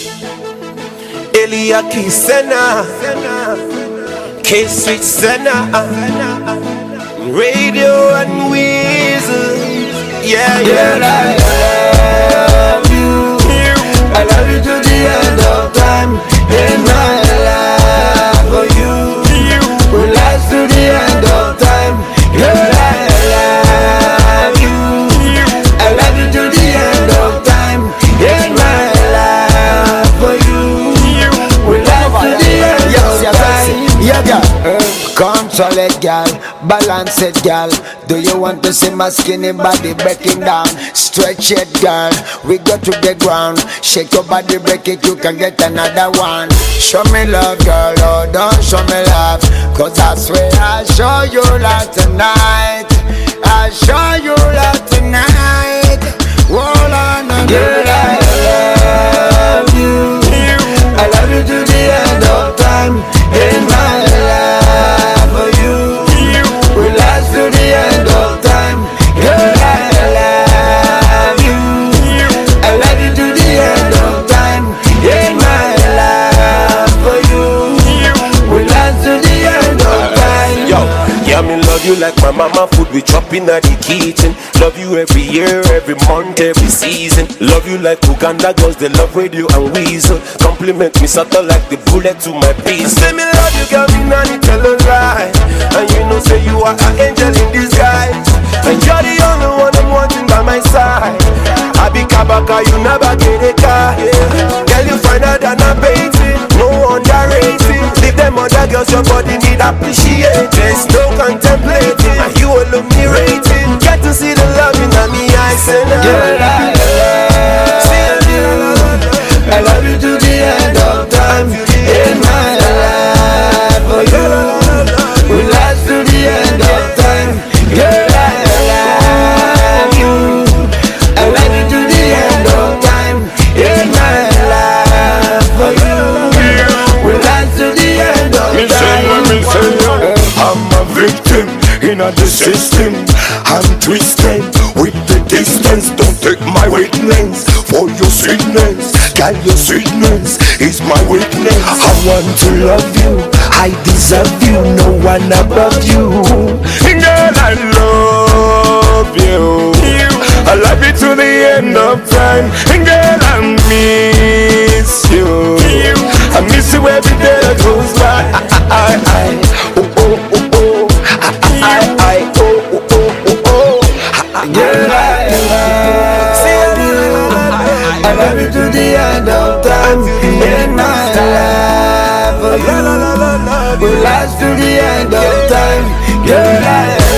Elia Kisena, K-Switch Sena, Radio and Weasel. Yeah, yeah. I love you. I love you to the end of time. In my life for you will last to the end of time. Girl, I love you. I love you to the end of time. In my life for you will last to the end of time. Yeah, girl. Control it, girl. Balance it, girl. Do you want to see my skinny body breaking down? Stretch it, girl. We go to the ground. Shake your body, break it, you can get another one. Show me love, girl. Oh, don't show me love. Cause I swear I'll show you love tonight. I'll show you love tonight. Hold on, girl, I love you. I love you to the end of time. In my life for you will last to the end of time. Girl, I love you. I love you to the end of time. In my life for you will last to the end of time. Yo, yeah, me love you like my mama food we chopping at the kitchen. Love you every year, every month, every season. Love you like Uganda girls, they love Radio and Weasel. Compliment me subtle like the bullet to my piece. Say me love you, girl, me nanny tell a lie. And you know say you are an angel in disguise. And you're the only one I'm wanting by my side. I be Kabaka, you never get a car. Girl, you finer than a baby, no underrated. Leave them other girls, your body need appreciate. There's no contemplating, and you illuminating. Get to see the love in me eyes and girl, I love you to the end of time. In my life for you will last to the end of time. Girl, I love you. I love you to the end of time. In my life for you will last to the end of time. I'm a victim in the system. I'm twisted with the distance. Don't take my weakness for your sweetness. Girl, your sweetness is my weakness. I want to love you, I deserve you, no one above you. Girl, I love you. I love you to the end of time. Girl, I miss you. I miss you every day that goes by. Oh, oh, oh, oh. Oh, oh, oh, oh. Girl, I love you. I love you to the end of time. In my life for you will last to the end of time. Girl, I